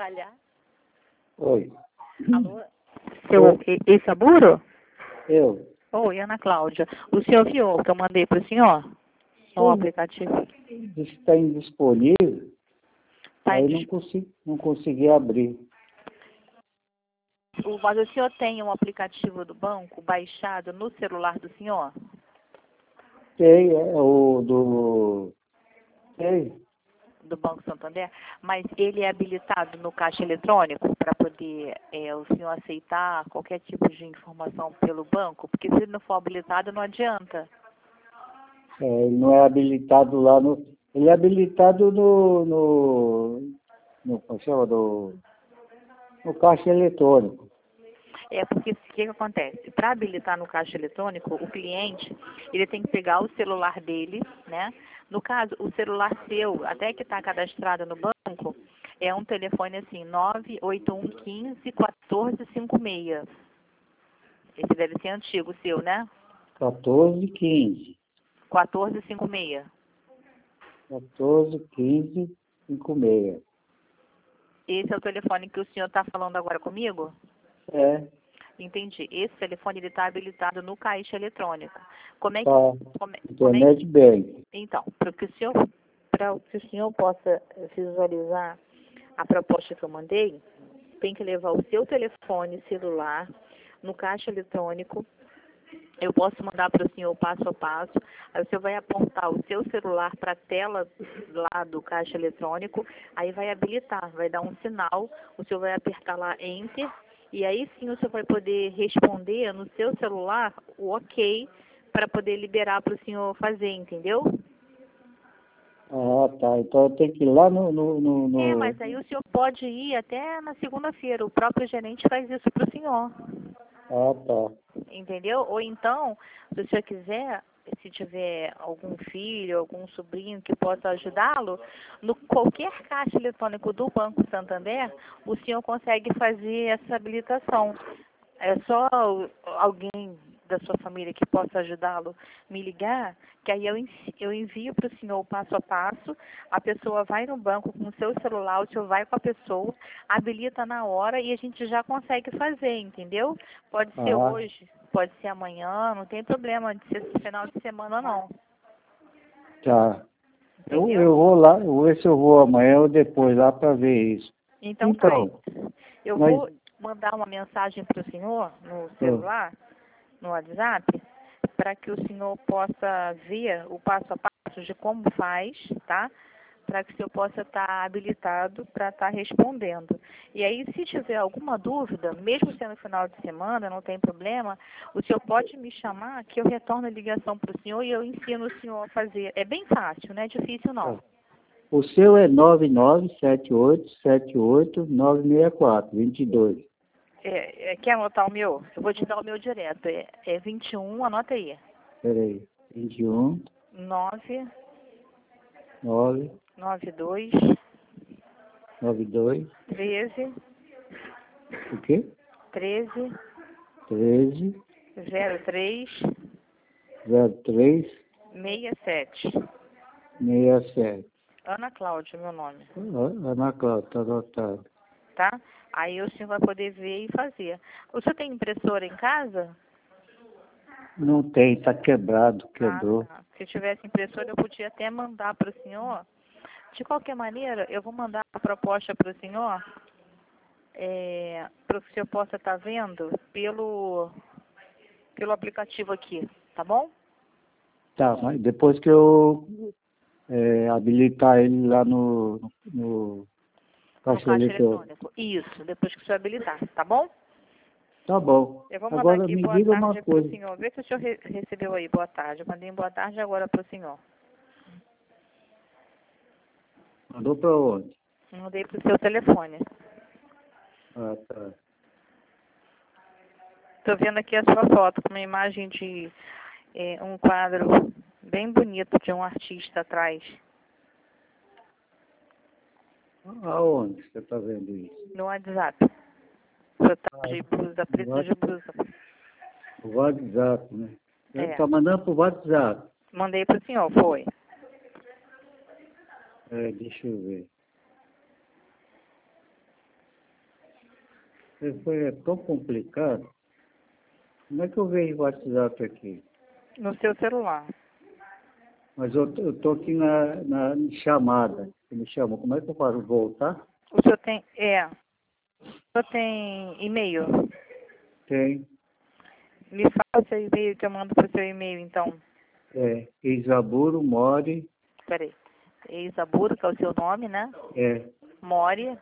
falhar. Oi. Alô? Seu Isaburo? Eu. Oi, Ana Cláudia. O senhor viu o que eu mandei para o senhor? No aplicativo? Disse que está indisponível. Tá Aí não consegui abrir. Mas o senhor tem um aplicativo do banco baixado no celular do senhor? Tem, é o do... Tem. Do Banco Santander? Mas ele é habilitado no caixa eletrônico para poder o senhor aceitar qualquer tipo de informação pelo banco? Porque se ele não for habilitado, não adianta. Ele não é habilitado lá no... Ele é habilitado como chama? No caixa eletrônico. É porque o que acontece? Para habilitar no caixa eletrônico, o cliente ele tem que pegar o celular dele, né? No caso, o celular seu, até que está cadastrado no banco, é um telefone assim, 981151456. Esse deve ser antigo o seu, né? 1415. 1456. 141556. Esse é o telefone que o senhor está falando agora comigo? É. Entendi. Esse telefone ele está habilitado no caixa eletrônico. Como é que... Tá. Internet que Bank. então, para que o senhor possa visualizar a proposta que eu mandei, tem que levar o seu telefone celular no caixa eletrônico. Eu posso mandar para o senhor passo a passo. Aí o senhor vai apontar o seu celular para a tela lá do caixa eletrônico, aí vai habilitar, vai dar um sinal, o senhor vai apertar lá Enter, e aí sim o senhor vai poder responder no seu celular o OK para poder liberar para o senhor fazer, entendeu? Ah, tá. Então eu tenho que ir lá no... Mas aí o senhor pode ir até na segunda-feira. O próprio gerente faz isso para o senhor. Ah, tá. Entendeu? Ou então, se o senhor quiser, se tiver algum filho, algum sobrinho que possa ajudá-lo, no qualquer caixa eletrônico do Banco Santander, o senhor consegue fazer essa habilitação. É só alguém da sua família que possa ajudá-lo me ligar, que aí eu envio para o senhor o passo a passo, a pessoa vai no banco com o seu celular, o senhor vai com a pessoa, habilita na hora e a gente já consegue fazer, entendeu? Pode ser hoje, pode ser amanhã, não tem problema de ser final de semana não. Tá. Entendeu? Eu vou lá, eu vou ver se eu vou amanhã ou depois lá para ver isso. Então tá. Eu vou mandar uma mensagem para o senhor no celular, no WhatsApp, para que o senhor possa ver o passo a passo de como faz, tá? Para que o senhor possa estar habilitado para estar respondendo. E aí, se tiver alguma dúvida, mesmo sendo final de semana, não tem problema, o senhor pode me chamar que eu retorno a ligação para o senhor e eu ensino o senhor a fazer. É bem fácil, não é difícil não. O seu é 997878-964-22. Quer anotar o meu? Eu vou te dar o meu direto. É 21, anota aí. Peraí. 21, 9, 9, 92, 92. 13, O quê? 13, 13, 03, 03, 67. 67. Ana Cláudia, meu nome. Ana Cláudia, tá anotado. Tá? Aí o senhor vai poder ver e fazer. O senhor tem impressora em casa? Não tem, tá quebrado, quebrou. Tá. Se tivesse impressora, eu podia até mandar para o senhor. De qualquer maneira, eu vou mandar a proposta para o senhor, para que o senhor possa estar vendo pelo aplicativo aqui, tá bom? Tá, mas depois que eu habilitar ele lá no caixa eletrônico. Isso, depois que o senhor habilitar, tá bom? Tá bom. Eu vou mandar Agora aqui me boa diga tarde uma para o coisa. senhor. Vê se o senhor recebeu aí boa tarde. Eu mandei boa tarde agora para o senhor. Mandou para onde? Mandei para o seu telefone. Ah, tá. Estou vendo aqui a sua foto com uma imagem de um quadro bem bonito de um artista atrás. Aonde você está vendo isso? No WhatsApp. Você tá de blusa, preto de blusa. O WhatsApp, né? É. Tá mandando pro WhatsApp. Mandei para o senhor, foi. Deixa eu ver. Foi tão complicado. Como é que eu vejo o WhatsApp aqui? No seu celular. Mas eu tô aqui na chamada. Você me chamou. Como é que eu faço? Voltar? O senhor tem... O senhor tem e-mail? Tem. Me fala o seu e-mail que eu mando pro seu e-mail, então. Isaburo Mori. Peraí. Isaburo, que é o seu nome, né? Mori.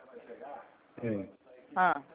Ah,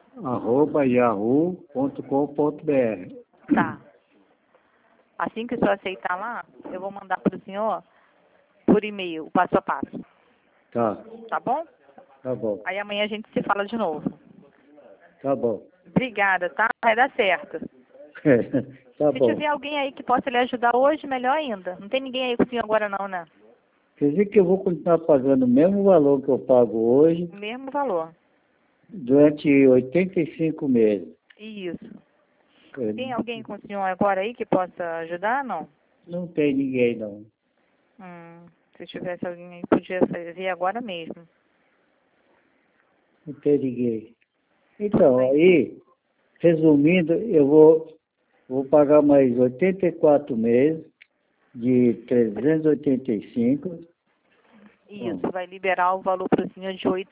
@yahoo.com.br. tá. Assim que o senhor aceitar lá, eu vou mandar pro senhor por e-mail, o passo a passo. Tá. Tá bom? Tá bom. Aí amanhã a gente se fala de novo. Tá bom. Obrigada, tá? Vai dar certo. Tá Se bom. tiver alguém aí que possa lhe ajudar hoje, melhor ainda. Não tem ninguém aí com o senhor agora não, né? Quer dizer que eu vou continuar pagando o mesmo valor que eu pago hoje Mesmo valor. durante 85 meses. Isso. Tem alguém com o senhor agora aí que possa ajudar, não? Não tem ninguém, não. Se tivesse alguém aí, podia fazer agora mesmo. Não tem ninguém. Então, aí, resumindo, eu vou pagar mais 84 meses de 385. Isso, vai liberar o valor para o senhor de R$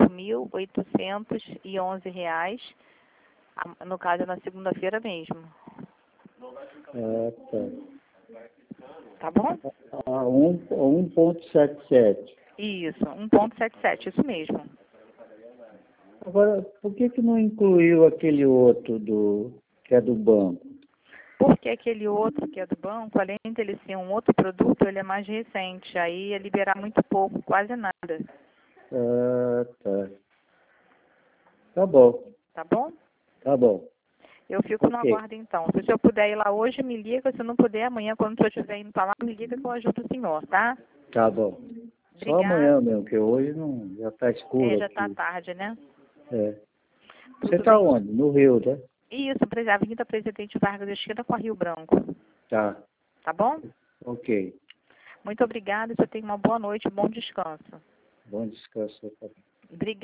8.811, no caso, na segunda-feira mesmo. Ah, tá. Tá bom? A 1,77. Isso, 1,77, isso mesmo. Agora, por que não incluiu aquele outro que é do banco? Porque aquele outro que é do banco, além de ele ser um outro produto, ele é mais recente. Aí ia liberar muito pouco, quase nada. Ah, tá. Tá bom. Tá bom? Tá bom. Eu fico no aguardo então. Se o senhor puder ir lá hoje, me liga. Se não puder, amanhã, quando o senhor estiver indo para lá, me liga que eu ajudo o senhor, tá? Tá bom. Só Obrigada. amanhã mesmo, porque hoje não, já tá escuro Já aqui. tá tarde, né? Você tá onde? No Rio, né? Isso, Avenida Presidente Vargas, esquerda com a Rio Branco. Tá. Tá bom? Ok. Muito obrigada. O senhor tenha uma boa noite, um bom descanso. Bom descanso também. Obrigada.